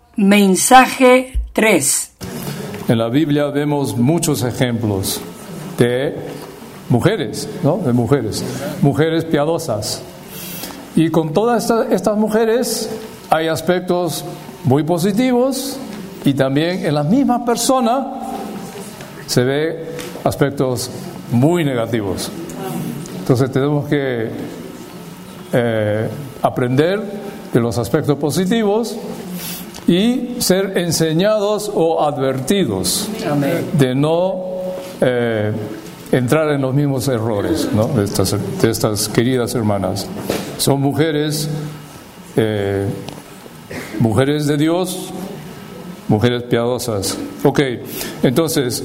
Mensaje 3. En la Biblia vemos muchos ejemplos de mujeres, ¿no? De mujeres piadosas. Y con todas estas mujeres hay aspectos muy positivos y también en la misma persona se ve aspectos muy negativos. Entonces tenemos que aprender de los aspectos positivos y ser enseñados o advertidos de no entrar en los mismos errores, ¿no? de estas queridas hermanas. Son mujeres de Dios, mujeres piadosas. Ok, entonces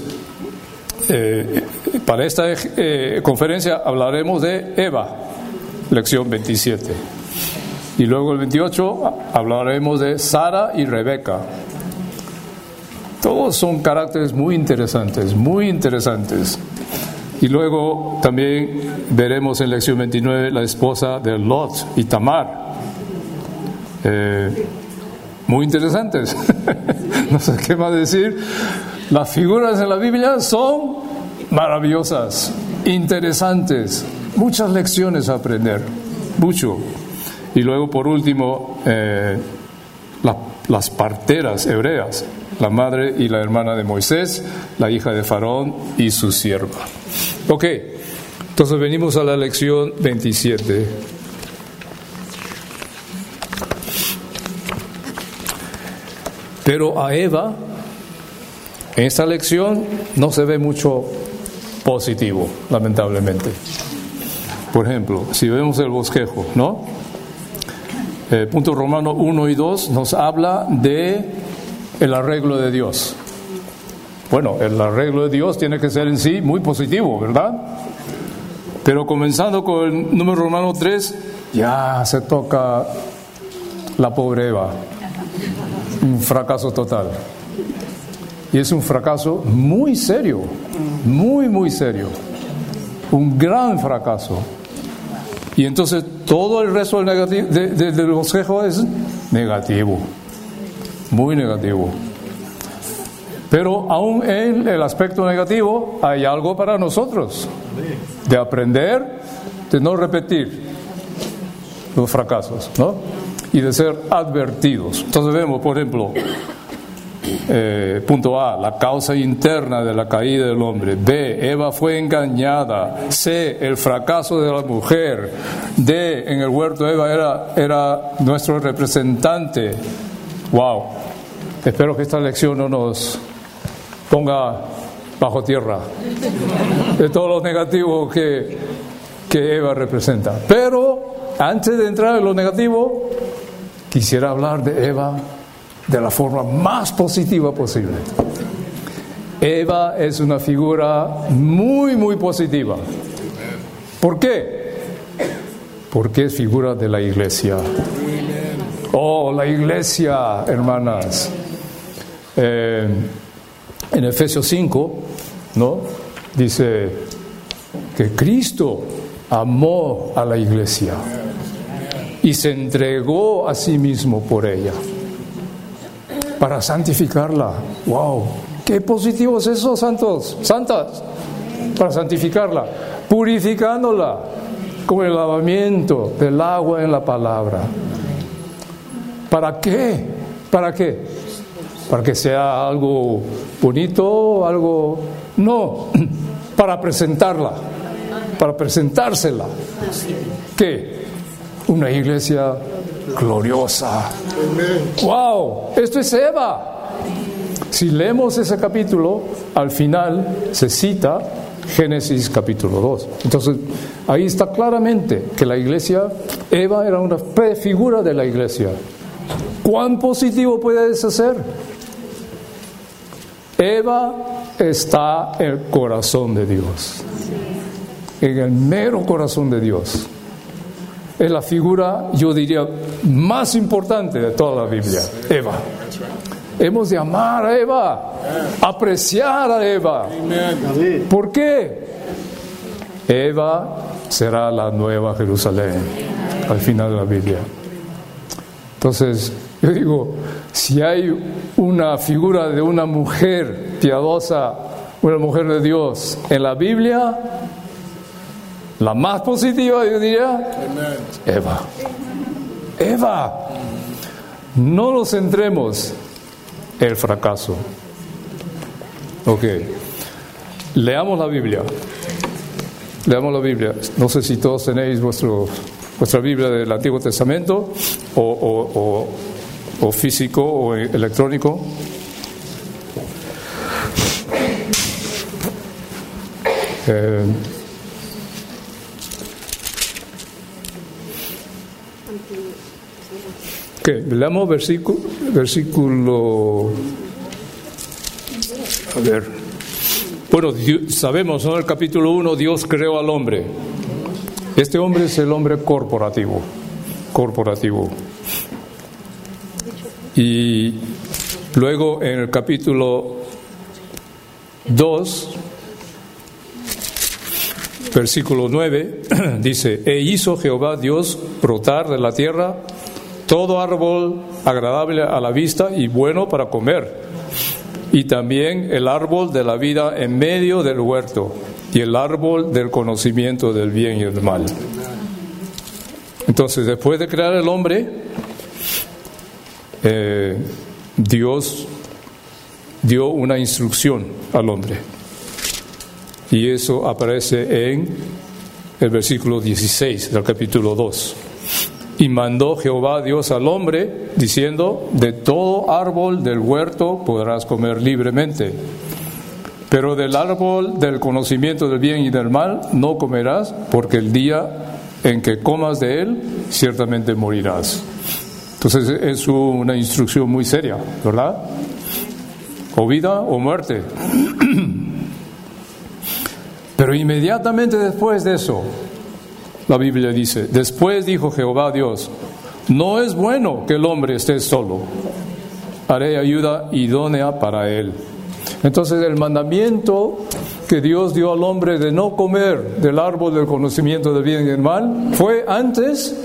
para esta conferencia hablaremos de Eva, lección 27. Y luego el 28 hablaremos de Sara y Rebeca. Todos son caracteres muy interesantes, muy interesantes. Y luego también veremos en lección 29 la esposa de Lot y Tamar. Muy interesantes. No sé qué más decir. Las figuras en la Biblia son maravillosas, interesantes, muchas lecciones a aprender, mucho. Y luego, por último, las parteras hebreas, la madre y la hermana de Moisés, la hija de Faraón y su sierva. Ok, entonces venimos a la lección 27. Pero a Eva, en esta lección, no se ve mucho positivo, lamentablemente. Por ejemplo, si vemos el bosquejo, ¿no? Punto Romano 1 y 2 nos habla de el arreglo de Dios. Bueno, el arreglo de Dios tiene que ser en sí muy positivo, ¿verdad? Pero comenzando con el número romano 3, ya se toca la pobre Eva. Un fracaso total. Y es un fracaso muy serio, muy serio. Un gran fracaso. Y entonces todo el resto del bosquejo es negativo, muy negativo. Pero aún en el aspecto negativo hay algo para nosotros, de aprender, de no repetir los fracasos, ¿no? Y de ser advertidos. Entonces vemos, por ejemplo, punto A, la causa interna de la caída del hombre. B, Eva fue engañada. C, el fracaso de la mujer. D, en el huerto Eva era nuestro representante. Wow, espero que esta lección no nos ponga bajo tierra de todo lo negativo que Eva representa. Pero antes de entrar en lo negativo, quisiera hablar de Eva de la forma más positiva posible. Eva es una figura muy positiva. ¿Por qué? Porque es figura de la iglesia. Oh, la iglesia, hermanas. En Efesios 5, ¿no? Dice que Cristo amó a la iglesia y se entregó a sí mismo por ella, para santificarla. ¡Wow! ¡Qué positivo es eso, santos! ¡Santas! Para santificarla, purificándola con el lavamiento del agua en la palabra. ¿Para qué? ¿Para qué? ¿Para que sea algo bonito? ¿Algo? No, para presentarla, para presentársela. ¿Qué? Una iglesia gloriosa. ¡Wow! Esto es Eva. Si leemos ese capítulo, al final se cita Génesis capítulo 2. Entonces, ahí está claramente que la iglesia, Eva era una prefigura de la iglesia. ¿Cuán positivo puede eso ser? Eva está en el corazón de Dios, en el mero corazón de Dios. Es la figura, yo diría, más importante de toda la Biblia, Eva. Hemos de amar a Eva, apreciar a Eva. ¿Por qué? Eva será la nueva Jerusalén al final de la Biblia. Entonces, yo digo, Si hay una figura de una mujer piadosa, una mujer de Dios en la Biblia, la más positiva, yo diría, Eva. Eva. No nos centremos en el fracaso. Ok. Leamos la Biblia. Leamos la Biblia. No sé si todos tenéis vuestra Biblia del Antiguo Testamento o físico o electrónico. Leamos versículo. A ver. Bueno, sabemos, ¿no? El capítulo 1, Dios creó al hombre. Este hombre es el hombre corporativo. Y luego en el capítulo 2, versículo 9, dice: E hizo Jehová Dios brotar de la tierra todo árbol agradable a la vista y bueno para comer, y también el árbol de la vida en medio del huerto, y el árbol del conocimiento del bien y del mal. Entonces, después de crear el hombre, Dios dio una instrucción al hombre, y eso aparece en el versículo 16 del capítulo 2. Y mandó Jehová Dios al hombre, diciendo: de todo árbol del huerto podrás comer libremente, pero del árbol del conocimiento del bien y del mal no comerás, porque el día en que comas de él, ciertamente morirás. Entonces es una instrucción muy seria, ¿verdad? O vida o muerte. Pero inmediatamente después de eso, la Biblia dice: después dijo Jehová Dios: no es bueno que el hombre esté solo, haré ayuda idónea para él. Entonces el mandamiento que Dios dio al hombre de no comer del árbol del conocimiento del bien y del mal fue antes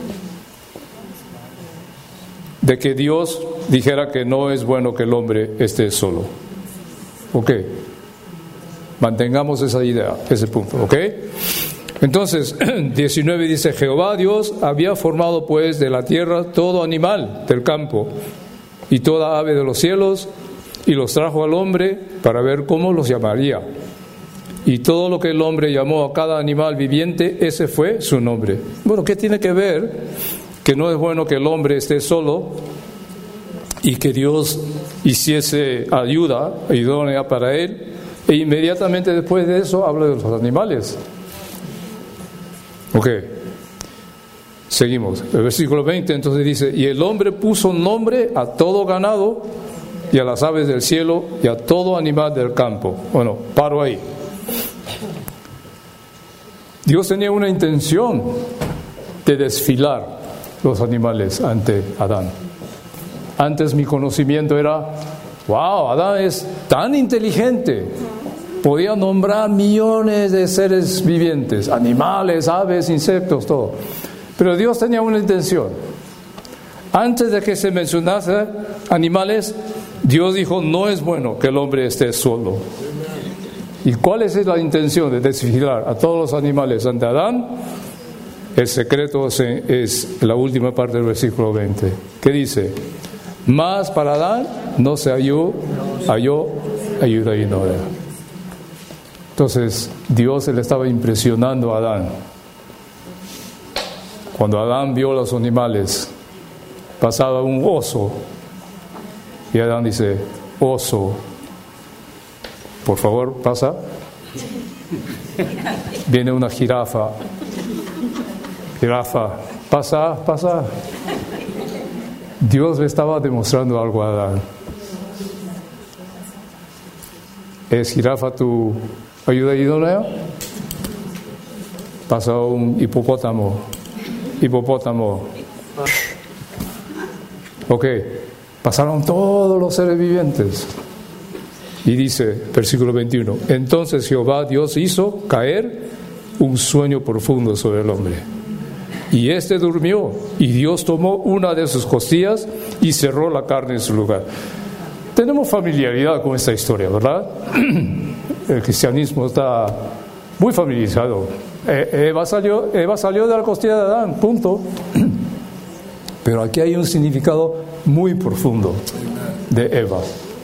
de que Dios dijera que no es bueno que el hombre esté solo. ¿Ok? Mantengamos esa idea, ese punto, ¿ok? Entonces, 19 dice: Jehová Dios había formado pues de la tierra todo animal del campo y toda ave de los cielos, y los trajo al hombre para ver cómo los llamaría. Y todo lo que el hombre llamó a cada animal viviente, ese fue su nombre. Bueno, ¿qué tiene que ver que no es bueno que el hombre esté solo y que Dios hiciese ayuda idónea para él? E inmediatamente después de eso habla de los animales. Ok, seguimos. El versículo 20 entonces dice: y el hombre puso nombre a todo ganado y a las aves del cielo y a todo animal del campo. Bueno, paro ahí. Dios tenía una intención de desfilar los animales ante Adán. Antes mi conocimiento era: wow, Adán es tan inteligente. Podía nombrar millones de seres vivientes, animales, aves, insectos, todo. Pero Dios tenía una intención. Antes de que se mencionase animales, Dios dijo: no es bueno que el hombre esté solo. ¿Y cuál es la intención de desfilar a todos los animales ante Adán? El secreto es la última parte del versículo 20. ¿Qué dice? Mas para Adán no se halló ayuda idónea. Entonces Dios le estaba impresionando a Adán. Cuando Adán vio los animales, pasaba un oso y Adán dice: oso, por favor, pasa. Viene una jirafa, pasa. Dios le estaba demostrando algo a Adán. ¿Es jirafa tu ayuda idónea? Pasa un hipopótamo. Ok, pasaron todos los seres vivientes. Y dice, versículo 21, entonces Jehová Dios hizo caer un sueño profundo sobre el hombre, y éste durmió, y Dios tomó una de sus costillas y cerró la carne en su lugar. Tenemos familiaridad con esta historia, ¿verdad? El cristianismo está muy familiarizado. Eva salió de la costilla de Adán, punto. Pero aquí hay un significado muy profundo de Eva.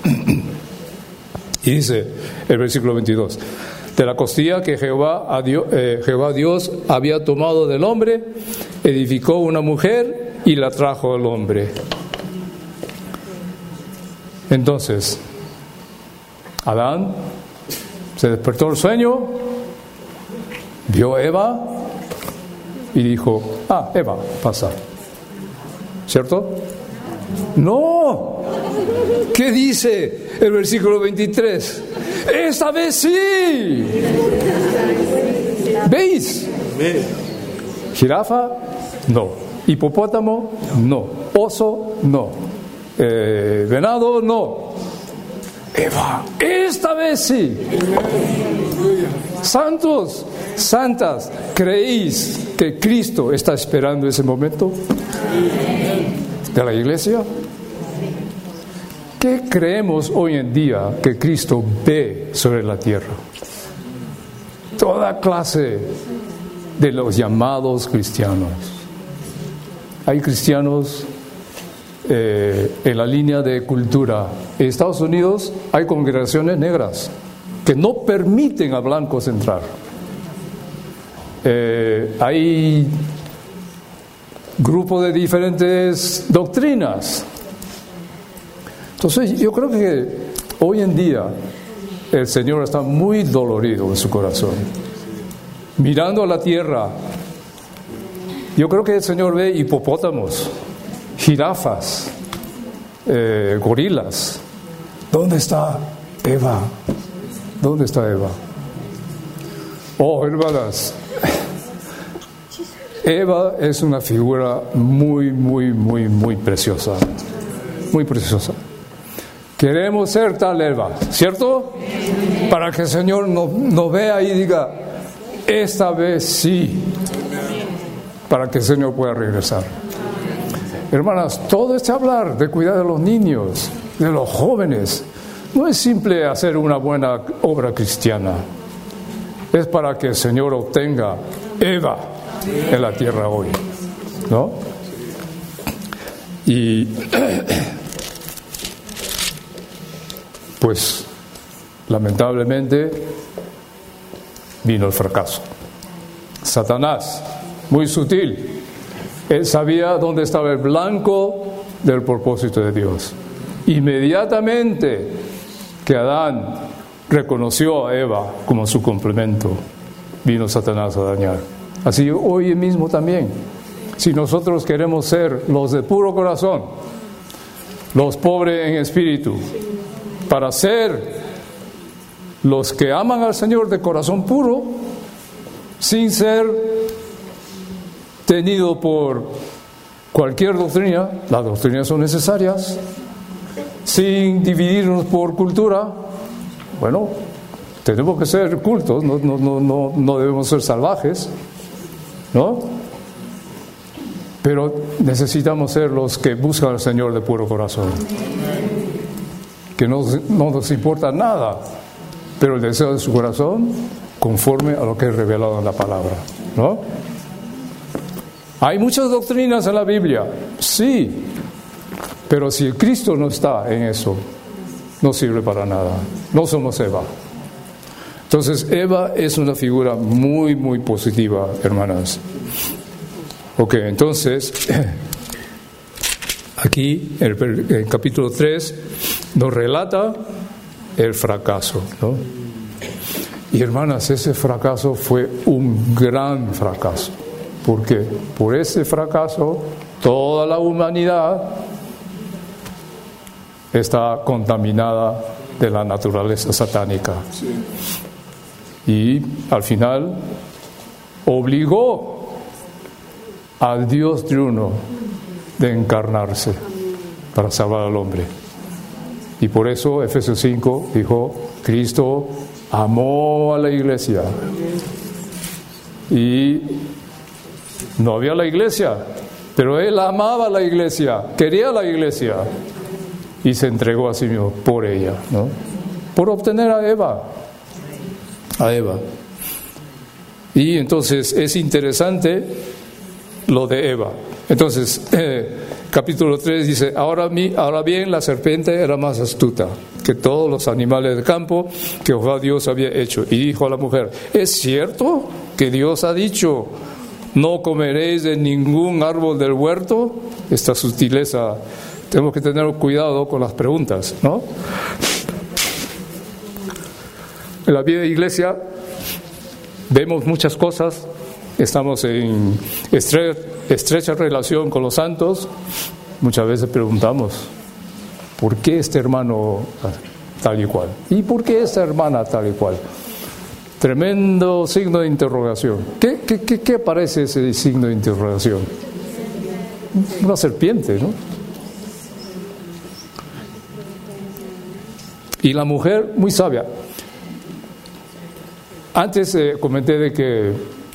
Y dice el versículo 22, de la costilla que Jehová Dios había tomado del hombre, edificó una mujer y la trajo al hombre. Entonces, Adán se despertó del sueño, vio a Eva y dijo, Eva, pasa. ¿Cierto? No. ¿Qué dice el versículo 23? Esta vez sí. ¿Veis? Jirafa, no. Hipopótamo, no. Oso, no. Venado, no. Eva, esta vez sí. Santos, santas, ¿creéis que Cristo está esperando ese momento de la iglesia? ¿Qué creemos hoy en día que Cristo ve sobre la tierra? Toda clase de los llamados cristianos. Hay cristianos en la línea de cultura. En Estados Unidos hay congregaciones negras que no permiten a blancos entrar. Hay grupos de diferentes doctrinas. Entonces yo creo que hoy en día el Señor está muy dolorido en su corazón, mirando a la tierra. Yo creo que el Señor ve hipopótamos, jirafas, gorilas. ¿Dónde está Eva? ¿Dónde está Eva? Oh, hermanas, Eva es una figura muy, muy, muy, muy preciosa. Muy preciosa. Queremos ser tal Eva, ¿cierto? Para que el Señor nos vea y diga, esta vez sí. Para que el Señor pueda regresar. Hermanas, todo este hablar de cuidar de los niños, de los jóvenes, no es simple hacer una buena obra cristiana. Es para que el Señor obtenga Eva en la tierra hoy, ¿no? Y pues lamentablemente vino el fracaso. Satanás, muy sutil, él sabía dónde estaba el blanco del propósito de Dios. Inmediatamente que Adán reconoció a Eva como su complemento, vino Satanás a dañar. Así hoy mismo también, si nosotros queremos ser los de puro corazón, los pobres en espíritu, para ser los que aman al Señor de corazón puro, sin ser tenido por cualquier doctrina, las doctrinas son necesarias, sin dividirnos por cultura. Bueno, tenemos que ser cultos, no debemos ser salvajes, ¿no? Pero necesitamos ser los que buscan al Señor de puro corazón, que no nos importa nada, pero el deseo de su corazón conforme a lo que es revelado en la palabra, ¿no? Hay muchas doctrinas en la Biblia, sí, pero si Cristo no está en eso, no sirve para nada. No somos Eva. Entonces, Eva es una figura muy, muy positiva, hermanas. Ok, entonces, aquí, el capítulo 3, nos relata el fracaso, ¿no? Y hermanas, ese fracaso fue un gran fracaso. ¿Por qué? Por ese fracaso, toda la humanidad está contaminada de la naturaleza satánica. Y al final obligó al Dios triuno de encarnarse para salvar al hombre. Y por eso Efesios 5 dijo, Cristo amó a la iglesia y No había la iglesia, pero él amaba la iglesia, quería la iglesia y se entregó a sí mismo por ella, ¿no? Por obtener a Eva. Y entonces es interesante lo de Eva. Entonces, capítulo 3 dice, ahora bien, la serpiente era más astuta que todos los animales del campo que Jehová Dios había hecho. Y dijo a la mujer, ¿es cierto que Dios ha dicho, no comeréis de ningún árbol del huerto? Esta sutileza, tenemos que tener cuidado con las preguntas, ¿no? En la vida de iglesia vemos muchas cosas, estamos en estrecha relación con los santos, muchas veces preguntamos, ¿por qué este hermano tal y cual? ¿Y por qué esta hermana tal y cual? Tremendo signo de interrogación. ¿Qué parece ese signo de interrogación? Una serpiente, ¿no? Y la mujer, muy sabia. Antes comenté de que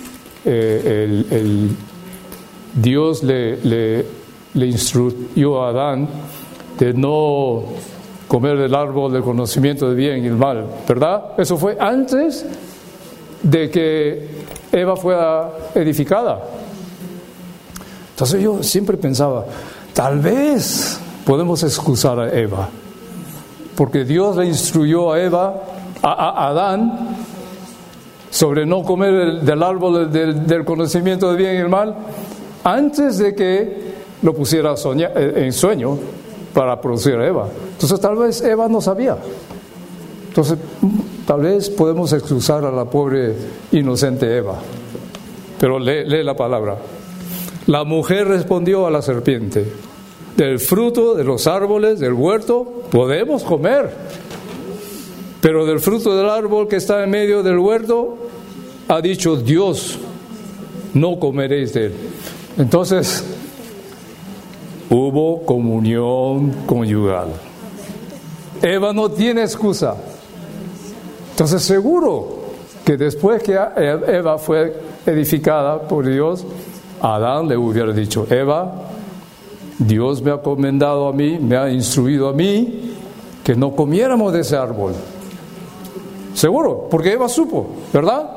Dios le instruyó a Adán de no comer del árbol del conocimiento del bien y el mal, ¿verdad? Eso fue antes de que Eva fuera edificada. Entonces yo siempre pensaba, tal vez podemos excusar a Eva, porque Dios le instruyó a Adán, sobre no comer del árbol del conocimiento del bien y el mal, antes de que lo pusiera en sueño para producir a Eva. Entonces tal vez Eva no sabía. Entonces tal vez podemos excusar a la pobre inocente Eva. Pero lee la palabra. La mujer respondió a la serpiente, del fruto de los árboles del huerto podemos comer, pero del fruto del árbol que está en medio del huerto ha dicho Dios, no comeréis de él. Entonces hubo comunión conyugal. Eva no tiene excusa. Entonces seguro que después que Eva fue edificada por Dios, Adán le hubiera dicho, Eva, Dios me ha encomendado a mí, me ha instruido a mí que no comiéramos de ese árbol. Seguro, porque Eva supo, ¿verdad?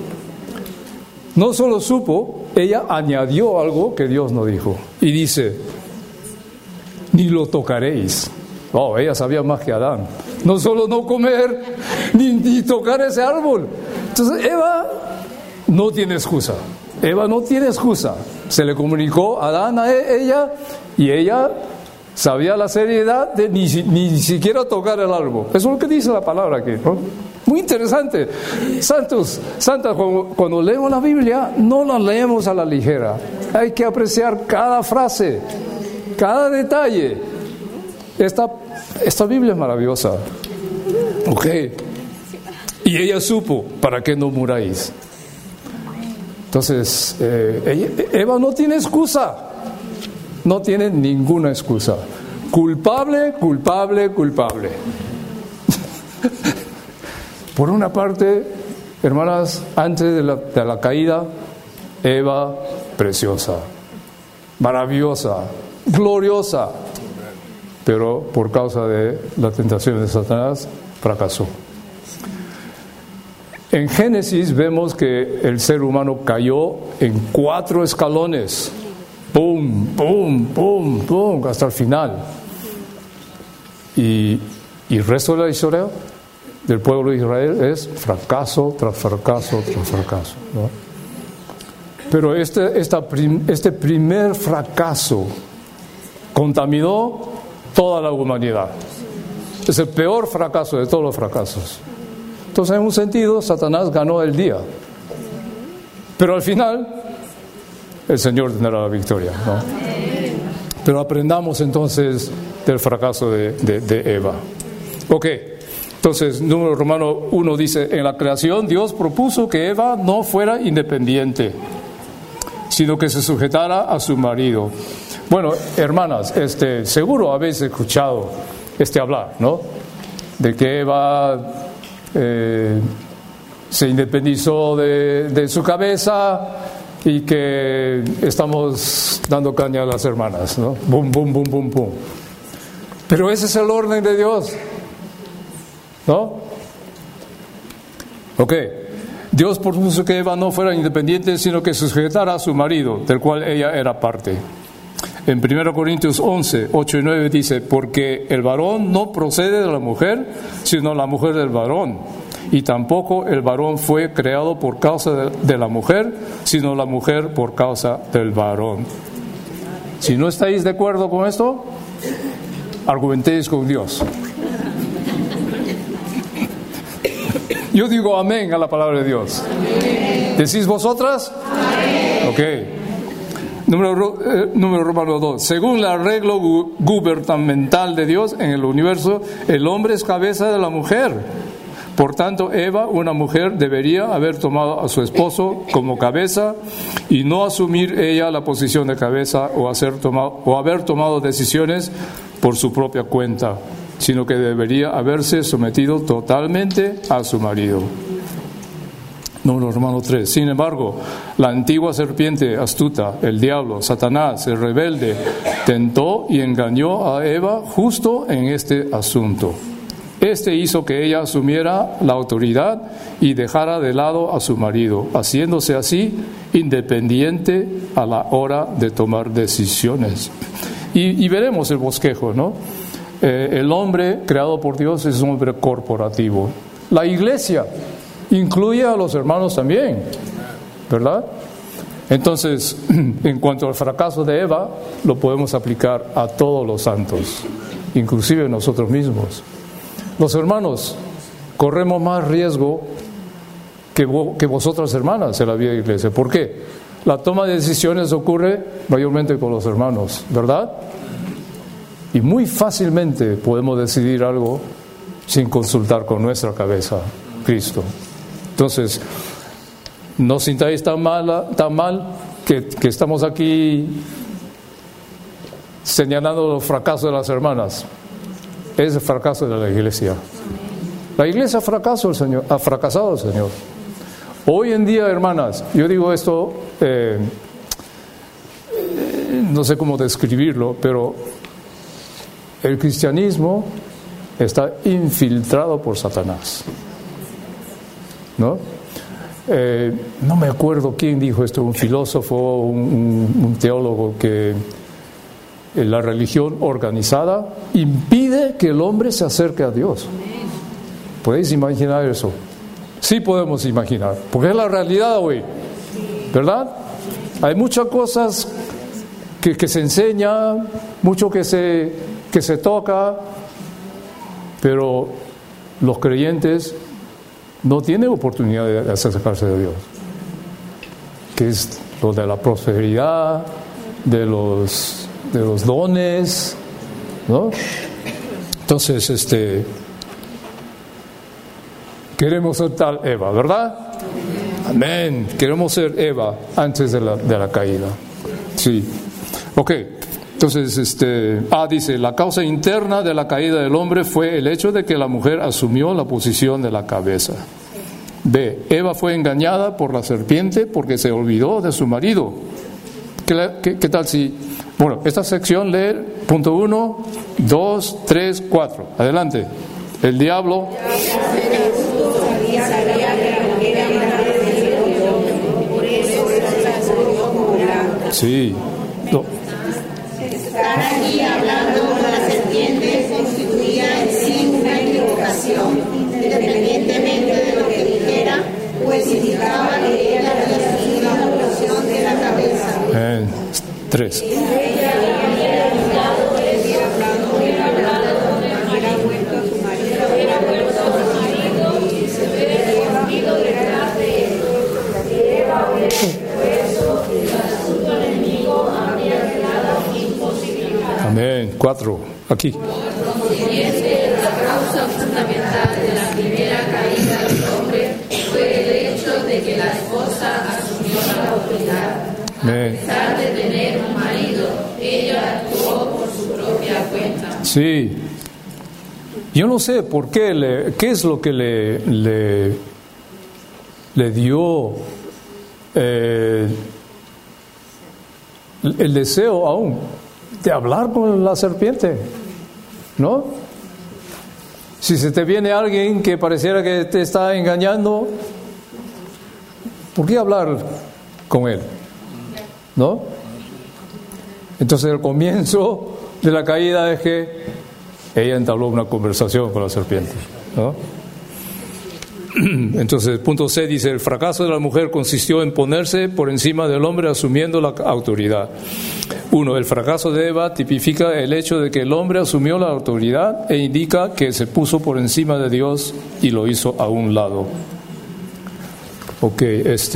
No solo supo, ella añadió algo que Dios no dijo. Y dice, ni lo tocaréis. Oh, ella sabía más que Adán. No solo no comer, ni tocar ese árbol. Entonces Eva no tiene excusa. Eva no tiene excusa. Se le comunicó a Adán a ella y ella sabía la seriedad de ni siquiera tocar el árbol. Eso es lo que dice la palabra aquí, ¿no? Muy interesante. Santas, cuando leemos la Biblia, no la leemos a la ligera. Hay que apreciar cada frase, cada detalle. Esta Biblia es maravillosa. Ok. Y ella supo, ¿para qué no muráis? Entonces, Eva no tiene excusa. No tiene ninguna excusa. Culpable. Por una parte, hermanas, antes de la caída, Eva preciosa, maravillosa, gloriosa, pero por causa de la tentación de Satanás, fracasó. En Génesis vemos que el ser humano cayó en 4 escalones, pum, pum, pum, pum, hasta el final. Y el resto de la historia del pueblo de Israel es fracaso tras fracaso tras fracaso, ¿no? Pero este primer fracaso contaminó toda la humanidad. Es el peor fracaso de todos los fracasos. Entonces, en un sentido, Satanás ganó el día. Pero al final, el Señor tendrá la victoria, ¿no? Pero aprendamos entonces del fracaso de Eva. Ok. Entonces, número Romano 1 dice, en la creación Dios propuso que Eva no fuera independiente, sino que se sujetara a su marido. Bueno, hermanas, seguro habéis escuchado hablar, ¿no? De que Eva se independizó de su cabeza y que estamos dando caña a las hermanas, ¿no? Bum, bum, bum, bum, bum. Pero ese es el orden de Dios, ¿no? Ok. Dios propuso que Eva no fuera independiente, sino que sujetara a su marido, del cual ella era parte. En 1 Corintios 11, 8 y 9 dice, porque el varón no procede de la mujer, sino la mujer del varón. Y tampoco el varón fue creado por causa de la mujer, sino la mujer por causa del varón. Si no estáis de acuerdo con esto, argumentéis con Dios. Yo digo amén a la palabra de Dios. ¿Decís vosotras? Amén. Ok. Número Romano 2. Según el arreglo gubernamental de Dios en el universo, el hombre es cabeza de la mujer. Por tanto, Eva, una mujer, debería haber tomado a su esposo como cabeza y no asumir ella la posición de cabeza o haber tomado decisiones por su propia cuenta, sino que debería haberse sometido totalmente a su marido. Número Romano 3. Sin embargo, la antigua serpiente astuta, el diablo, Satanás, el rebelde, tentó y engañó a Eva justo en este asunto. Este hizo que ella asumiera la autoridad y dejara de lado a su marido, haciéndose así independiente a la hora de tomar decisiones. Y veremos el bosquejo, ¿no? El hombre creado por Dios es un hombre corporativo. La iglesia incluye a los hermanos también, ¿verdad? Entonces, en cuanto al fracaso de Eva, lo podemos aplicar a todos los santos, inclusive nosotros mismos. Los hermanos corremos más riesgo que vosotras hermanas en la vida de la iglesia. ¿Por qué? La toma de decisiones ocurre mayormente con los hermanos, ¿verdad? Y muy fácilmente podemos decidir algo sin consultar con nuestra cabeza, Cristo. Entonces, no sintáis tan mal que estamos aquí señalando los fracasos de las hermanas. Es el fracaso de la iglesia. La iglesia ha fracasado, Señor. Hoy en día, hermanas, yo digo esto, no sé cómo describirlo, pero el cristianismo está infiltrado por Satanás, ¿no? No me acuerdo quién dijo esto, un filósofo, un teólogo, que la religión organizada impide que el hombre se acerque a Dios. ¿Podéis imaginar eso? Sí podemos imaginar, porque es la realidad hoy, ¿verdad? Hay muchas cosas que se enseña, mucho que se toca, pero los creyentes no tienen oportunidad de acercarse a Dios, que es lo de la prosperidad, de los dones, ¿no? Entonces, queremos ser tal Eva, ¿verdad? Amén. Queremos ser Eva antes de la caída. Sí. Ok. Entonces, dice, la causa interna de la caída del hombre fue el hecho de que la mujer asumió la posición de la cabeza. B. Eva fue engañada por la serpiente porque se olvidó de su marido. ¿Qué tal si... Bueno, esta sección lee punto 1, 2, 3, 4. Adelante. El diablo... Sí. No. Estar aquí hablando con la serpiente constituía en sí una equivocación, independientemente de lo que dijera, pues indicaba que ella había sido una evolución de la cabeza. 3. Amén. 4. Aquí. Como consiguiente, la causa fundamental de la primera caída del hombre fue el hecho de que la esposa asumió la autoridad. Amén. A pesar de tener un marido, ella actuó por su propia cuenta. Sí. Yo no sé por qué, qué es lo que le dio el deseo aún de hablar con la serpiente, ¿no? Si se te viene alguien que pareciera que te está engañando, ¿por qué hablar con él? ¿No? Entonces el comienzo de la caída es que ella entabló una conversación con la serpiente, ¿no? Entonces, punto C dice: el fracaso de la mujer consistió en ponerse por encima del hombre asumiendo la autoridad. 1. El fracaso de Eva tipifica el hecho de que el hombre asumió la autoridad e indica que se puso por encima de Dios y lo hizo a un lado. Ok,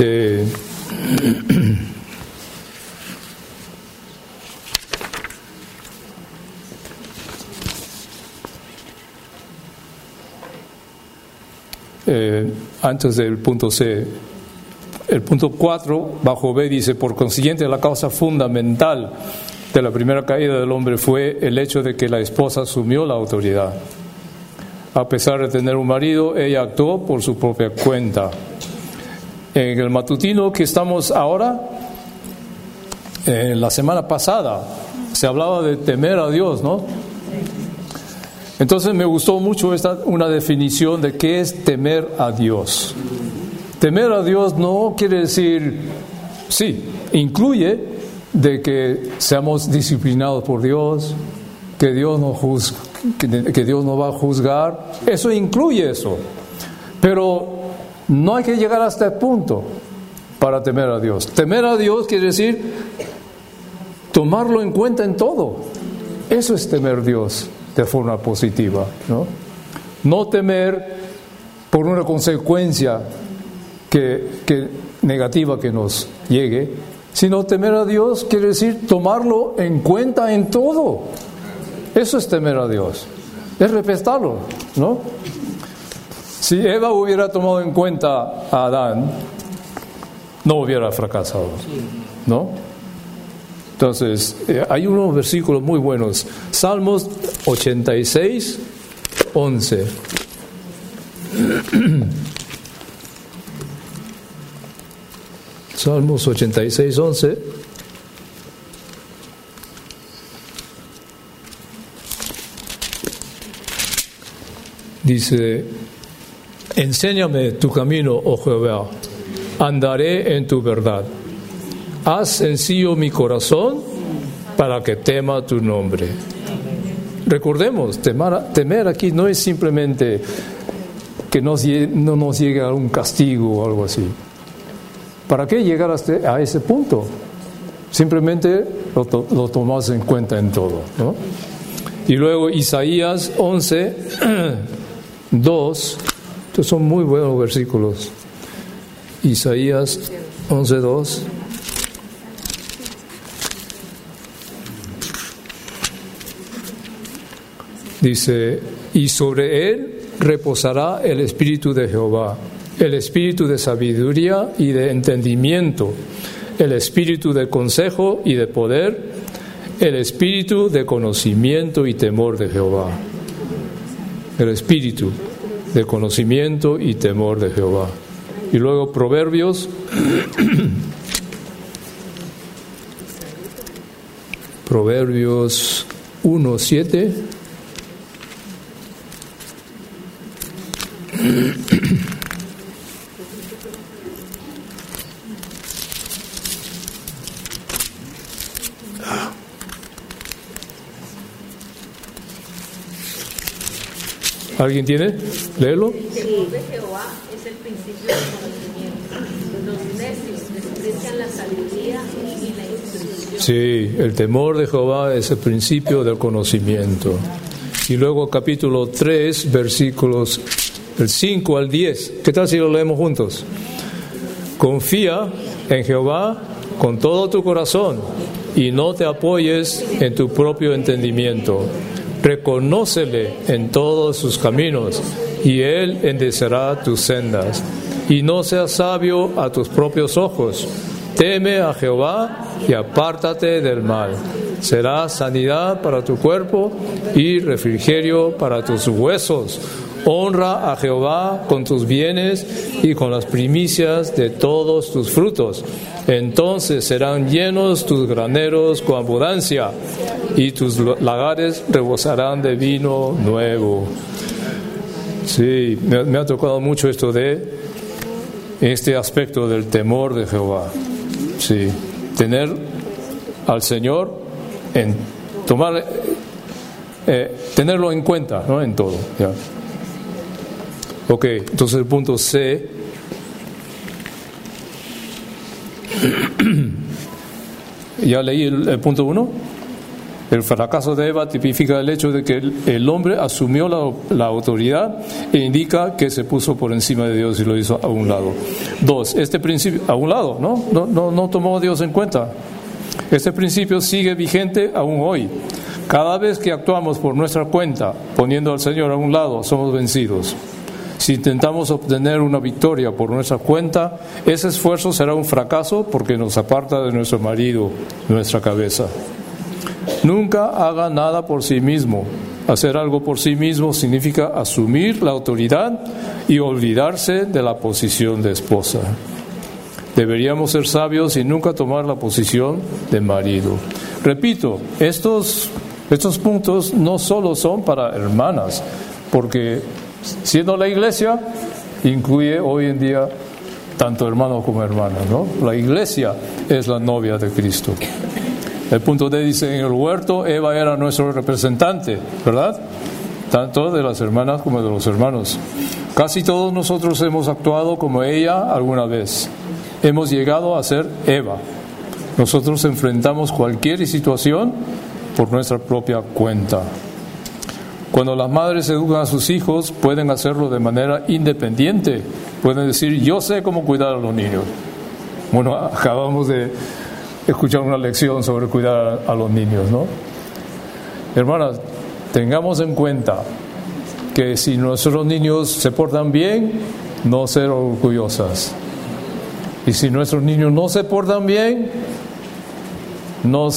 antes del punto C, el punto 4 bajo B dice: por consiguiente, la causa fundamental de la primera caída del hombre fue el hecho de que la esposa asumió la autoridad. A pesar de tener un marido, ella actuó por su propia cuenta. En el matutino que estamos ahora, la semana pasada, se hablaba de temer a Dios, ¿no? Entonces me gustó mucho una definición de qué es temer a Dios. Temer a Dios no quiere decir, sí, incluye de que seamos disciplinados por Dios, que Dios no va a juzgar. Eso incluye eso. Pero no hay que llegar hasta el punto para temer a Dios. Temer a Dios quiere decir tomarlo en cuenta en todo. Eso es temer a Dios de forma positiva, ¿no? No temer por una consecuencia que negativa que nos llegue, sino temer a Dios quiere decir tomarlo en cuenta en todo. Eso es temer a Dios, es respetarlo, ¿no? Si Eva hubiera tomado en cuenta a Adán, no hubiera fracasado, ¿no? Entonces, hay unos versículos muy buenos. Salmos 86, 11. Salmos 86, 11. Dice: enséñame tu camino, oh Jehová, andaré en tu verdad. Haz sencillo mi corazón para que tema tu nombre. Recordemos, temer aquí no es simplemente que no nos llegue a un castigo o algo así. ¿Para qué llegar a ese punto? Simplemente lo tomamos en cuenta en todo, ¿no? Y luego Isaías 11, 2. Estos son muy buenos versículos. Isaías 11, 2. Dice: y sobre él reposará el espíritu de Jehová, el espíritu de sabiduría y de entendimiento, el espíritu de consejo y de poder, el espíritu de conocimiento y temor de Jehová. El espíritu de conocimiento y temor de Jehová. Y luego Proverbios Proverbios 1:7. ¿Alguien tiene? Léelo. El temor de Jehová es el principio del conocimiento. Los necios desprecian la sabiduría y la instrucción. Sí, el temor de Jehová es el principio del conocimiento. Y luego capítulo 3, versículos del 5 al 10. ¿Qué tal si lo leemos juntos? Confía en Jehová con todo tu corazón y no te apoyes en tu propio entendimiento. Reconócele en todos sus caminos y Él enderezará tus sendas. Y no seas sabio a tus propios ojos. Teme a Jehová y apártate del mal. Será sanidad para tu cuerpo y refrigerio para tus huesos. Honra a Jehová con tus bienes y con las primicias de todos tus frutos. Entonces serán llenos tus graneros con abundancia y tus lagares rebosarán de vino nuevo. Sí, me ha tocado mucho esto de este aspecto del temor de Jehová. Sí, tener al Señor tenerlo en cuenta, ¿no? En todo. Ya. Ok, entonces el punto C. Ya leí el punto 1. El fracaso de Eva tipifica el hecho de que el hombre asumió la autoridad e indica que se puso por encima de Dios y lo hizo a un lado. 2. Este principio, a un lado, no tomó a Dios en cuenta. Este principio sigue vigente aún hoy. Cada vez que actuamos por nuestra cuenta, poniendo al Señor a un lado, somos vencidos. Si intentamos obtener una victoria por nuestra cuenta, ese esfuerzo será un fracaso porque nos aparta de nuestro marido, nuestra cabeza. Nunca haga nada por sí mismo. Hacer algo por sí mismo significa asumir la autoridad y olvidarse de la posición de esposa. Deberíamos ser sabios y nunca tomar la posición de marido. Repito, estos puntos no solo son para hermanas, porque siendo la iglesia, incluye hoy en día tanto hermanos como hermanas, ¿no? La iglesia es la novia de Cristo. El punto D dice, en el huerto Eva era nuestro representante, ¿verdad? Tanto de las hermanas como de los hermanos. Casi todos nosotros hemos actuado como ella alguna vez. Hemos llegado a ser Eva. Nosotros enfrentamos cualquier situación por nuestra propia cuenta. Cuando las madres educan a sus hijos, pueden hacerlo de manera independiente. Pueden decir, yo sé cómo cuidar a los niños. Bueno, acabamos de escuchar una lección sobre cuidar a los niños, ¿no? Hermanas, tengamos en cuenta que si nuestros niños se portan bien, no ser orgullosas. Y si nuestros niños no se portan bien, no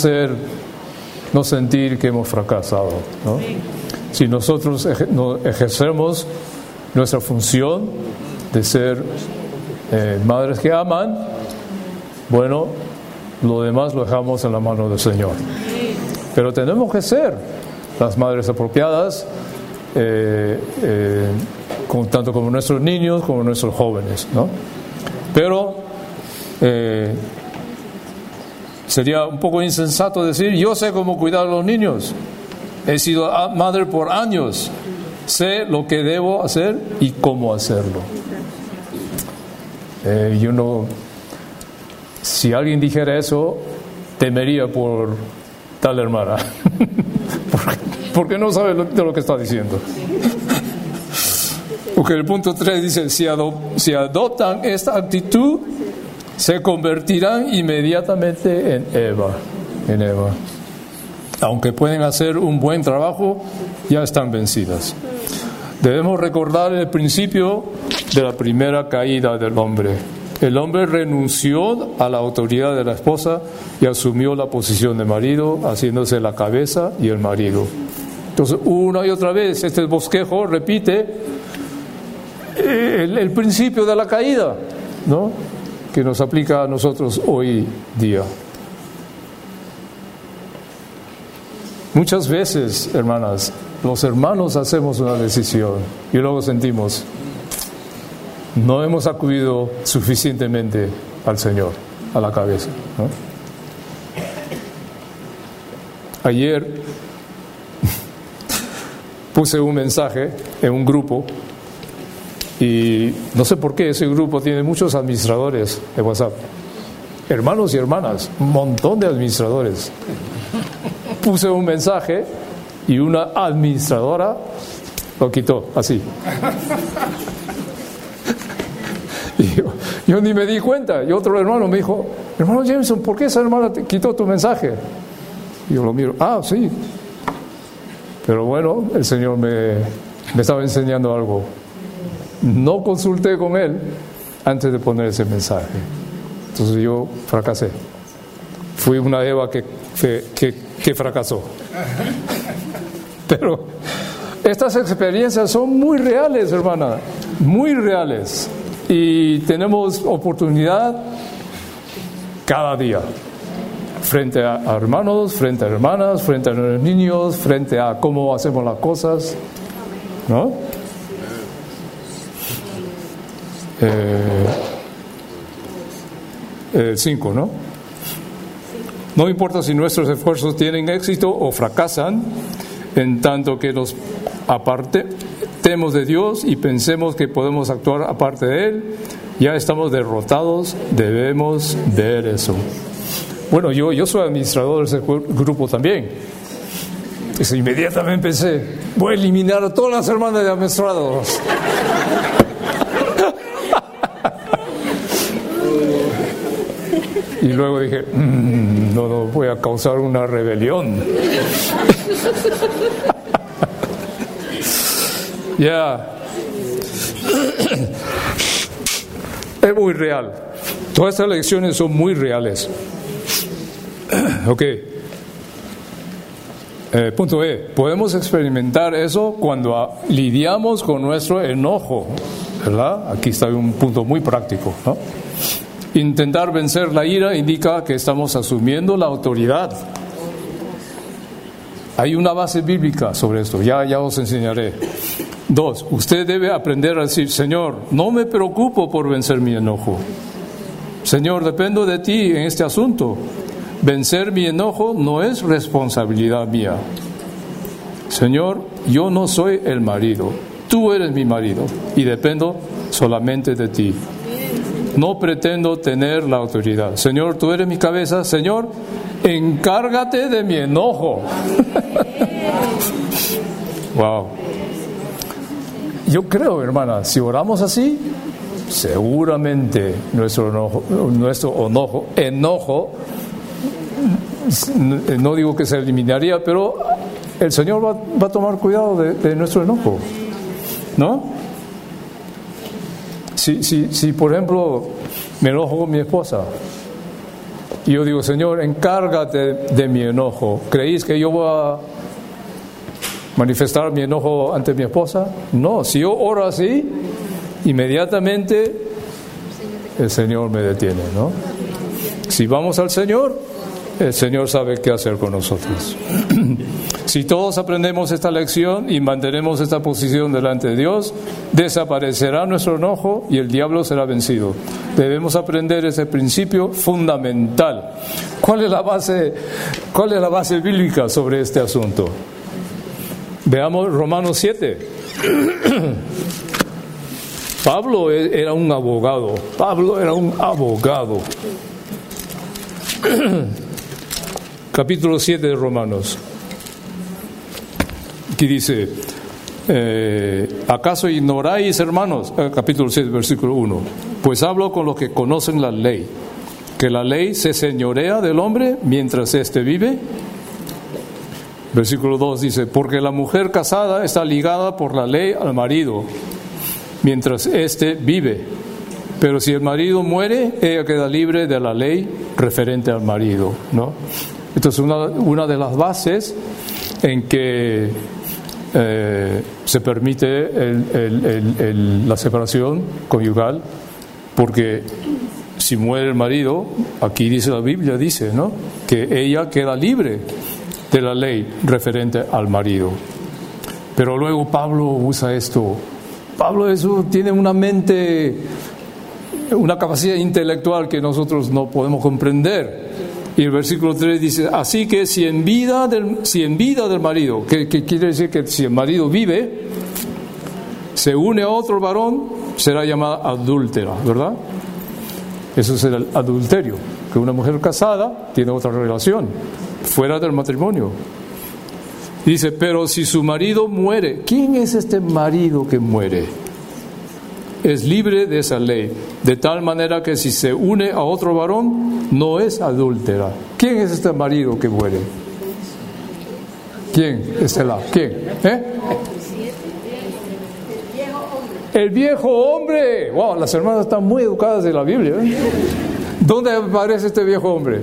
sentir que hemos fracasado, ¿no? Si nosotros ejercemos nuestra función de ser madres que aman, bueno, lo demás lo dejamos en la mano del Señor. Pero tenemos que ser las madres apropiadas, tanto como nuestros niños como nuestros jóvenes, ¿no? Pero sería un poco insensato decir, yo sé cómo cuidar a los niños. He sido madre por años. Sé lo que debo hacer y cómo hacerlo. Si alguien dijera eso, temería por tal hermana. Porque no sabe de lo que está diciendo. Porque el punto 3 dice, si adoptan esta actitud, se convertirán inmediatamente en Eva. Aunque pueden hacer un buen trabajo, ya están vencidas. Debemos recordar el principio de la primera caída del hombre. El hombre renunció a la autoridad de la esposa y asumió la posición de marido, haciéndose la cabeza y el marido. Entonces, una y otra vez, este bosquejo repite el principio de la caída, ¿no? Que nos aplica a nosotros hoy día. Muchas veces, hermanas, los hermanos hacemos una decisión y luego sentimos, no hemos acudido suficientemente al Señor, a la cabeza, ¿no? Ayer puse un mensaje en un grupo y no sé por qué ese grupo tiene muchos administradores de WhatsApp, hermanos y hermanas, un montón de administradores. Puse un mensaje y una administradora lo quitó, así. Y yo ni me di cuenta. Y otro hermano me dijo, hermano Jameson, ¿por qué esa hermana te quitó tu mensaje? Y yo lo miro, sí. Pero bueno, el Señor me estaba enseñando algo. No consulté con él antes de poner ese mensaje. Entonces yo fracasé. Fui una Eva que fracasó. Pero Estas experiencias son muy reales, hermana, muy reales. Y tenemos oportunidad cada día. Frente a hermanos, frente a hermanas, frente a los niños, frente a cómo hacemos las cosas, ¿no? El 5, ¿no? No importa si nuestros esfuerzos tienen éxito o fracasan, en tanto que nos apartemos de Dios y pensemos que podemos actuar aparte de Él, ya estamos derrotados, debemos ver eso. Bueno, yo soy administrador de ese grupo también. Entonces, inmediatamente pensé, voy a eliminar a todas las hermanas de administrados. Y luego dije, no voy a causar una rebelión. Ya. Es muy real. Todas estas lecciones son muy reales. Ok. Punto E. Podemos experimentar eso cuando lidiamos con nuestro enojo, ¿verdad? Aquí está un punto muy práctico, ¿no? Intentar vencer la ira indica que estamos asumiendo la autoridad. Hay una base bíblica sobre esto, ya os enseñaré. 2. Usted debe aprender a decir, Señor, no me preocupo por vencer mi enojo. Señor, dependo de ti en este asunto. Vencer mi enojo no es responsabilidad mía. Señor, yo no soy el marido, tú eres mi marido y dependo solamente de ti. No pretendo tener la autoridad. Señor, tú eres mi cabeza. Señor, encárgate de mi enojo. Wow. Yo creo, hermana, si oramos así, seguramente nuestro enojo, no digo que se eliminaría, pero el Señor va a tomar cuidado de nuestro enojo, ¿no? Si por ejemplo me enojo con mi esposa y yo digo, Señor, encárgate de mi enojo, ¿creéis que yo voy a manifestar mi enojo ante mi esposa? No, si yo oro así, inmediatamente el Señor me detiene, ¿no? Si vamos al Señor, el Señor sabe qué hacer con nosotros. Si todos aprendemos esta lección y mantenemos esta posición delante de Dios, desaparecerá nuestro enojo y el diablo será vencido. Debemos aprender ese principio fundamental. ¿Cuál es la base bíblica sobre este asunto? Veamos Romanos 7. Pablo era un abogado. Capítulo 7 de Romanos. Aquí dice, ¿acaso ignoráis, hermanos? Capítulo 7, versículo 1. Pues hablo con los que conocen la ley, que la ley se señorea del hombre mientras éste vive. Versículo 2 dice, porque la mujer casada está ligada por la ley al marido, mientras éste vive. Pero si el marido muere, ella queda libre de la ley referente al marido, ¿no? Entonces, una de las bases en que se permite la separación conyugal, porque si muere el marido, aquí dice la Biblia, dice, ¿no?, que ella queda libre de la ley referente al marido. Pero luego Pablo usa esto. Pablo tiene una mente, una capacidad intelectual que nosotros no podemos comprender. Y el versículo 3 dice, así que si en vida del marido, que quiere decir que si el marido vive, se une a otro varón, será llamada adúltera, ¿verdad? Eso es el adulterio, que una mujer casada tiene otra relación, fuera del matrimonio. Dice, pero si su marido muere, ¿quién es este marido que muere? Es libre de esa ley, de tal manera que si se une a otro varón, no es adúltera. ¿Quién es este marido que muere? ¿Quién? ¿Quién? El viejo hombre. Wow, las hermanas están muy educadas de la Biblia, ¿eh? ¿Dónde aparece este viejo hombre?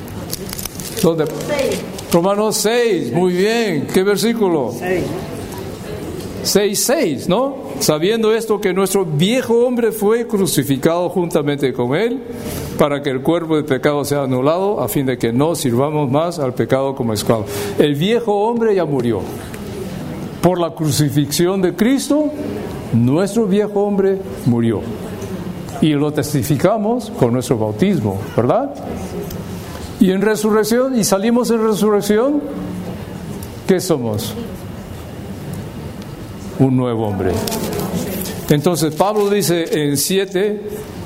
¿Dónde? Romanos 6, muy bien. ¿Qué versículo? 6:6, ¿no? Sabiendo esto, que nuestro viejo hombre fue crucificado juntamente con él, para que el cuerpo de pecado sea anulado, a fin de que no sirvamos más al pecado como esclavos. El viejo hombre ya murió. Por la crucifixión de Cristo, nuestro viejo hombre murió. Y lo testificamos con nuestro bautismo, ¿verdad? Y en resurrección, y salimos en resurrección, ¿qué somos? Un nuevo hombre. Entonces Pablo dice en 7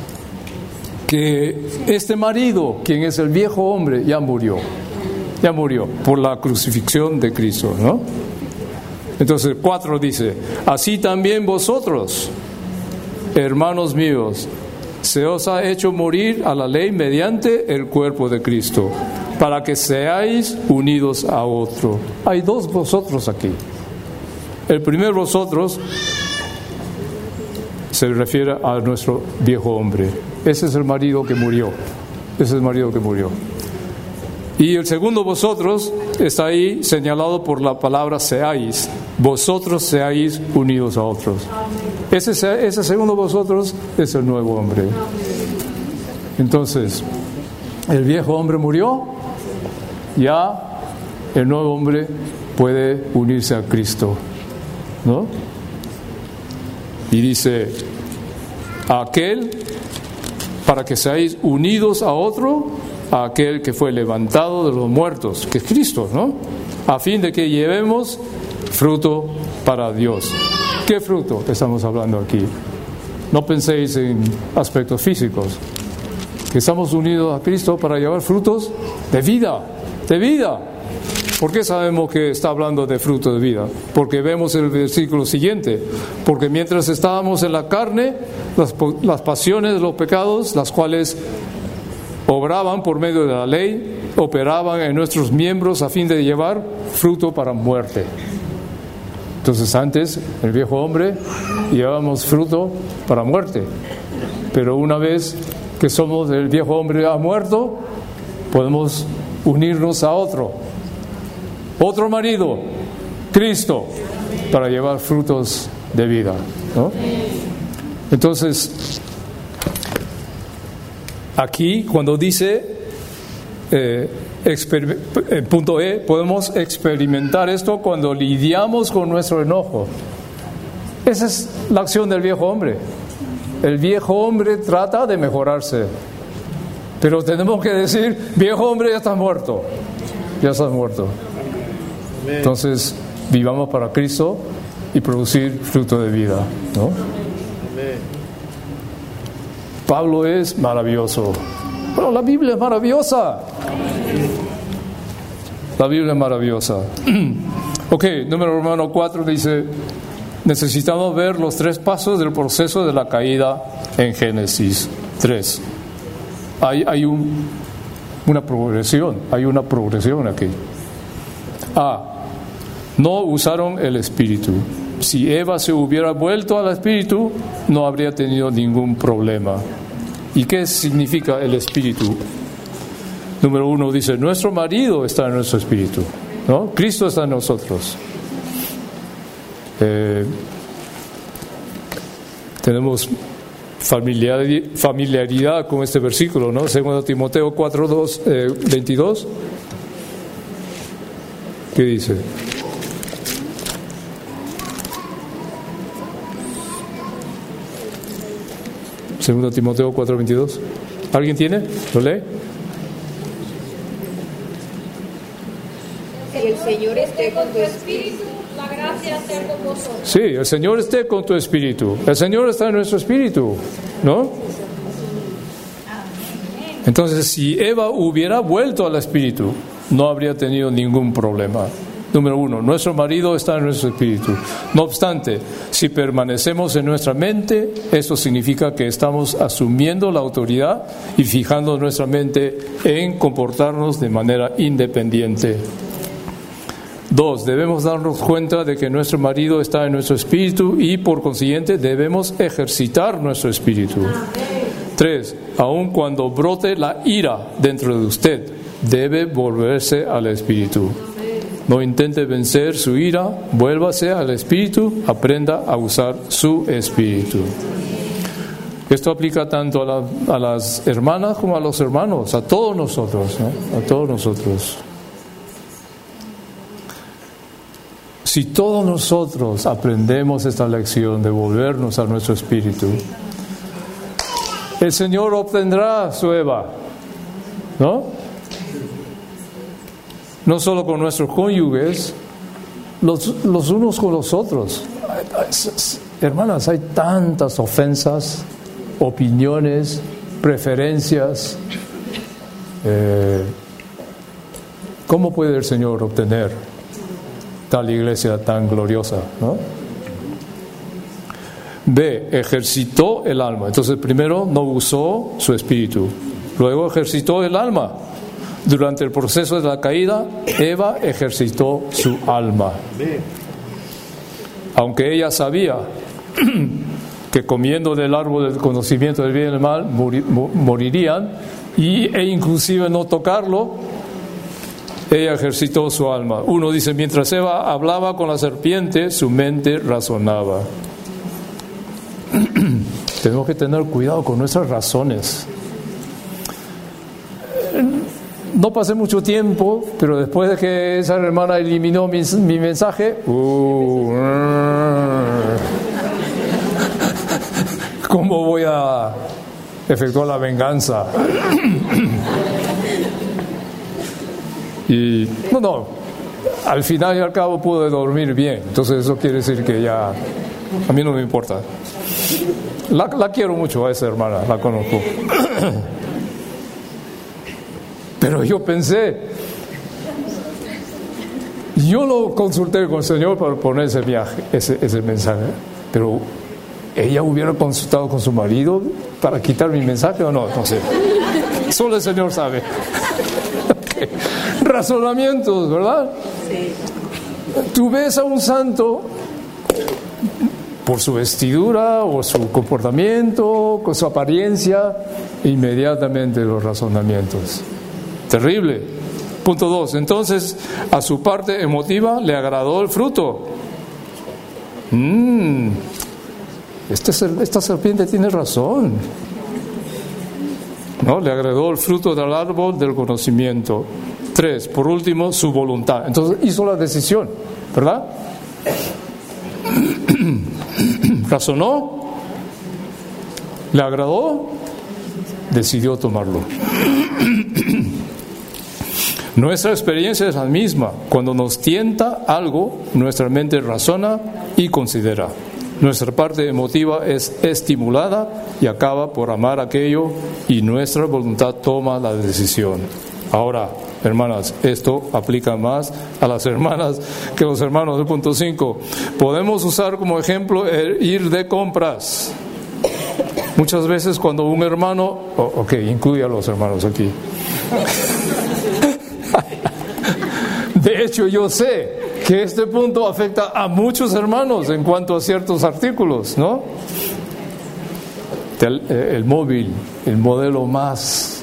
que este marido, quien es el viejo hombre, ya murió por la crucifixión de Cristo, ¿no? Entonces 4 dice: así también vosotros, hermanos míos, se os ha hecho morir a la ley mediante el cuerpo de Cristo, para que seáis unidos a otro. Hay dos vosotros aquí. El primer vosotros se refiere a nuestro viejo hombre. Ese es el marido que murió. Y el segundo vosotros está ahí señalado por la palabra seáis. Vosotros seáis unidos a otros. Ese segundo vosotros es el nuevo hombre. Entonces, el viejo hombre murió, ya el nuevo hombre puede unirse a Cristo, ¿no? Y dice: aquel, para que seáis unidos a otro, a aquel que fue levantado de los muertos, que es Cristo, ¿no? A fin de que llevemos fruto para Dios. ¿Qué fruto estamos hablando aquí? No penséis en aspectos físicos. Que estamos unidos a Cristo para llevar frutos de vida, de vida. ¿Por qué sabemos que está hablando de fruto de vida? Porque vemos el versículo siguiente. Porque mientras estábamos en la carne, las pasiones de los pecados, las cuales obraban por medio de la ley, operaban en nuestros miembros a fin de llevar fruto para muerte. Entonces antes, el viejo hombre, llevábamos fruto para muerte. Pero una vez que somos, el viejo hombre ha muerto, podemos unirnos a otro marido, Cristo, para llevar frutos de vida, ¿no? Entonces, aquí cuando dice punto E, podemos experimentar esto cuando lidiamos con nuestro enojo. Esa es la acción del viejo hombre. El viejo hombre trata de mejorarse, pero tenemos que decir: viejo hombre, ya estás muerto. Entonces, vivamos para Cristo y producir fruto de vida, ¿no? Pablo es maravilloso. Bueno, la Biblia es maravillosa. Ok, número Romano 4 dice: necesitamos ver los 3 pasos del proceso de la caída en Génesis 3. Hay una progresión aquí. No usaron el espíritu. Si Eva se hubiera vuelto al espíritu, no habría tenido ningún problema. ¿Y qué significa el espíritu? Número 1 dice: nuestro marido está en nuestro espíritu, ¿no? Cristo está en nosotros. Tenemos familiaridad con este versículo, ¿no? 2 Timoteo 4:22. ¿Qué dice? Segundo Timoteo 4:22. ¿Alguien tiene? ¿Lo lee? El Señor esté con tu espíritu, la gracia sea con vosotros. Sí, el Señor esté con tu espíritu. El Señor está en nuestro espíritu, ¿no? Entonces, si Eva hubiera vuelto al espíritu, no habría tenido ningún problema. Número 1, nuestro marido está en nuestro espíritu. No obstante, si permanecemos en nuestra mente, eso significa que estamos asumiendo la autoridad y fijando nuestra mente en comportarnos de manera independiente. 2, debemos darnos cuenta de que nuestro marido está en nuestro espíritu y por consiguiente debemos ejercitar nuestro espíritu. 3, aun cuando brote la ira dentro de usted, debe volverse al espíritu. no intente vencer su ira, vuélvase al Espíritu, aprenda a usar su Espíritu. Esto aplica tanto a las hermanas como a los hermanos, a todos nosotros, ¿no? A todos nosotros. Si todos nosotros aprendemos esta lección de volvernos a nuestro Espíritu, el Señor obtendrá su Eva, ¿no? No solo con nuestros cónyuges, los unos con los otros. Hermanas, hay tantas ofensas, opiniones, preferencias. ¿Cómo puede el Señor obtener tal iglesia tan gloriosa, ¿no? B, ejercitó el alma. Entonces, primero no usó su espíritu, luego ejercitó el alma. Durante el proceso de la caída, Eva ejercitó su alma. Aunque ella sabía que comiendo del árbol del conocimiento del bien y del mal morirían, e inclusive no tocarlo, ella ejercitó su alma. Uno dice, mientras Eva hablaba con la serpiente, su mente razonaba. Tenemos que tener cuidado con nuestras razones. No pasé mucho tiempo, pero después de que esa hermana eliminó mi mensaje, ¿cómo voy a efectuar la venganza? Y no, al final y al cabo pude dormir bien. Entonces eso quiere decir que ya a mí no me importa. La quiero mucho a esa hermana, la conozco. Pero yo pensé, yo lo consulté con el Señor para poner ese mensaje, pero ¿ella hubiera consultado con su marido para quitar mi mensaje o no? No sé. Solo el Señor sabe. Okay. Razonamientos, ¿verdad? Sí. Tú ves a un santo por su vestidura o su comportamiento, con su apariencia, inmediatamente los razonamientos. Terrible. Punto 2. Entonces, a su parte emotiva le agradó el fruto. Esta serpiente tiene razón. ¿No? Le agradó el fruto del árbol del conocimiento. 3. Por último, su voluntad. Entonces hizo la decisión, ¿verdad? Razonó, le agradó, decidió tomarlo. Nuestra experiencia es la misma. Cuando nos tienta algo, nuestra mente razona y considera. Nuestra parte emotiva es estimulada y acaba por amar aquello, y nuestra voluntad toma la decisión. Ahora, hermanas, esto aplica más a las hermanas que a los hermanos del punto 5. Podemos usar como ejemplo el ir de compras. Muchas veces cuando un hermano... incluye a los hermanos aquí. De hecho, yo sé que este punto afecta a muchos hermanos en cuanto a ciertos artículos, ¿no? El móvil, el modelo más...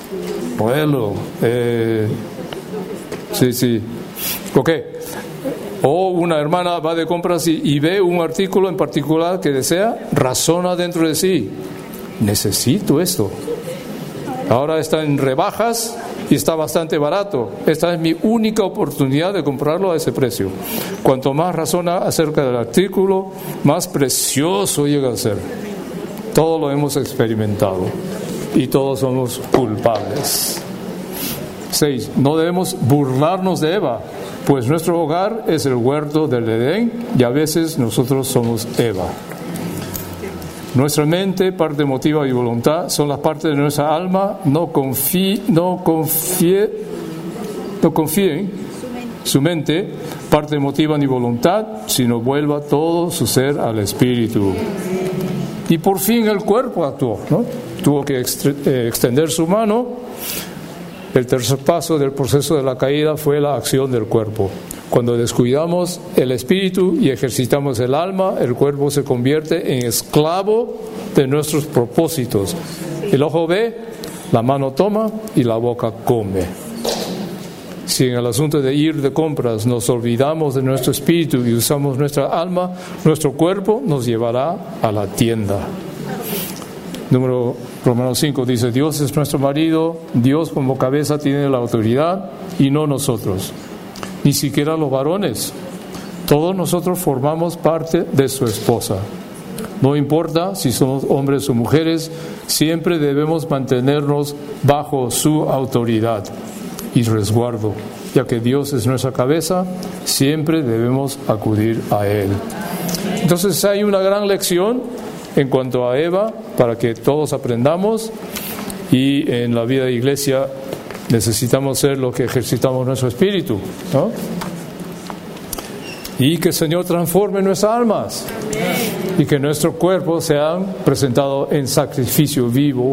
sí. Ok. O una hermana va de compras y ve un artículo en particular que desea, razona dentro de sí. Necesito esto. Ahora está en rebajas y está bastante barato. Esta es mi única oportunidad de comprarlo a ese precio. Cuanto más razona acerca del artículo, más precioso llega a ser. Todo lo hemos experimentado y todos somos culpables. 6. No debemos burlarnos de Eva, pues nuestro hogar es el huerto del Edén y a veces nosotros somos Eva. Nuestra mente, parte emotiva y voluntad son las partes de nuestra alma. No confíen su mente, parte emotiva ni voluntad, sino vuelva todo su ser al Espíritu. Y por fin el cuerpo actuó, ¿no? Tuvo que extender su mano. El tercer paso del proceso de la caída fue la acción del cuerpo. Cuando descuidamos el espíritu y ejercitamos el alma, el cuerpo se convierte en esclavo de nuestros propósitos. El ojo ve, la mano toma y la boca come. Si en el asunto de ir de compras nos olvidamos de nuestro espíritu y usamos nuestra alma, nuestro cuerpo nos llevará a la tienda. Romanos 5 dice, Dios es nuestro marido, Dios como cabeza tiene la autoridad y no nosotros, ni siquiera los varones. Todos nosotros formamos parte de su esposa. No importa si somos hombres o mujeres, siempre debemos mantenernos bajo su autoridad y resguardo. Ya que Dios es nuestra cabeza, siempre debemos acudir a Él. Entonces hay una gran lección en cuanto a Eva para que todos aprendamos, y en la vida de iglesia necesitamos ser los que ejercitamos nuestro espíritu, ¿no? Y que el Señor transforme nuestras almas. Amén. Y que nuestros cuerpos sean presentados en sacrificio vivo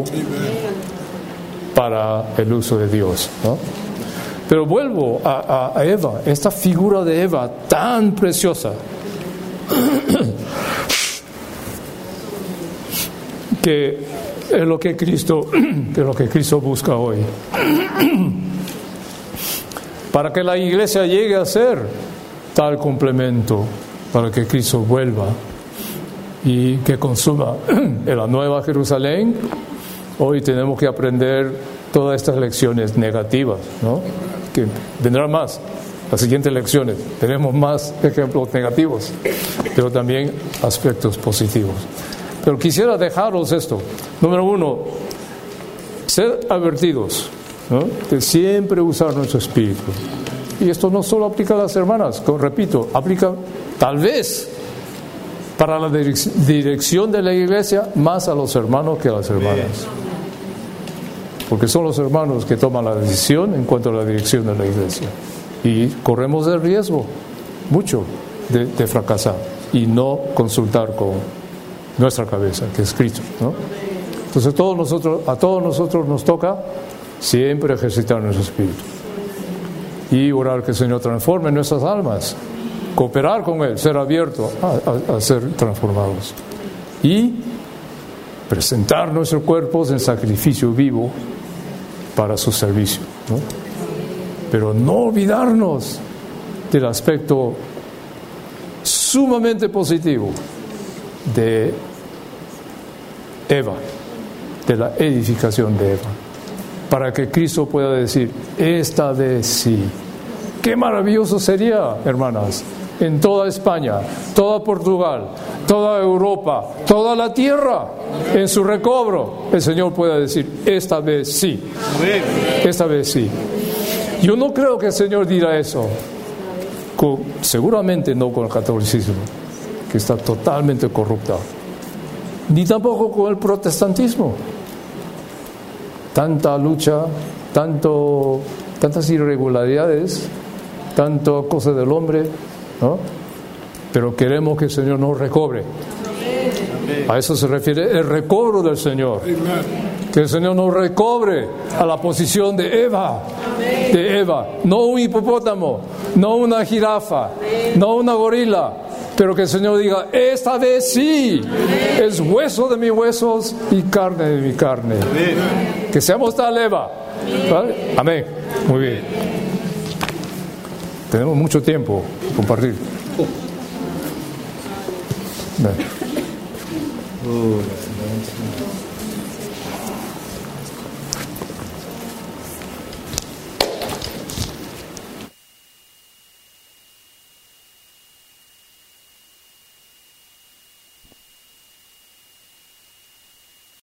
para el uso de Dios, ¿no? Pero vuelvo a Eva, esta figura de Eva tan preciosa, que es lo que Cristo busca hoy. Para que la iglesia llegue a ser tal complemento, para que Cristo vuelva y que consuma en la nueva Jerusalén. Hoy tenemos que aprender todas estas lecciones negativas, ¿no? Que vendrán más, las siguientes lecciones. Tenemos más ejemplos negativos, pero también aspectos positivos. Pero quisiera dejaros esto. Número 1, ser advertidos, ¿no? De siempre usar nuestro espíritu. Y esto no solo aplica a las hermanas, repito, aplica tal vez para la dirección de la iglesia más a los hermanos que a las hermanas. Porque son los hermanos que toman la decisión en cuanto a la dirección de la iglesia. Y corremos el riesgo, mucho, de fracasar y no consultar con nuestra cabeza, que es Cristo, ¿no? Entonces a todos nosotros nos toca siempre ejercitar nuestro espíritu y orar que el Señor transforme nuestras almas, cooperar con Él, ser abierto a ser transformados y presentar nuestros cuerpos en sacrificio vivo para su servicio, ¿no? Pero no olvidarnos del aspecto sumamente positivo de Eva, de la edificación de Eva, para que Cristo pueda decir, esta vez sí. Qué maravilloso sería, hermanas, en toda España, toda Portugal, toda Europa, toda la tierra, en su recobro, el Señor pueda decir, esta vez sí, esta vez sí. Yo no creo que el Señor dirá eso, seguramente no con el catolicismo, que está totalmente corrupta, ni tampoco con el protestantismo. Tanta lucha, tantas irregularidades, tanto cosa del hombre, ¿no? Pero queremos que el Señor nos recobre. A eso se refiere el recobro del Señor. Que el Señor nos recobre a la posición de Eva, no un hipopótamo, no una jirafa, no una gorila, pero que el Señor diga, esta vez sí, es hueso de mis huesos y carne de mi carne. Que seamos tal Eva, ¿vale? Amén. Muy bien. Tenemos mucho tiempo para compartir. Ven.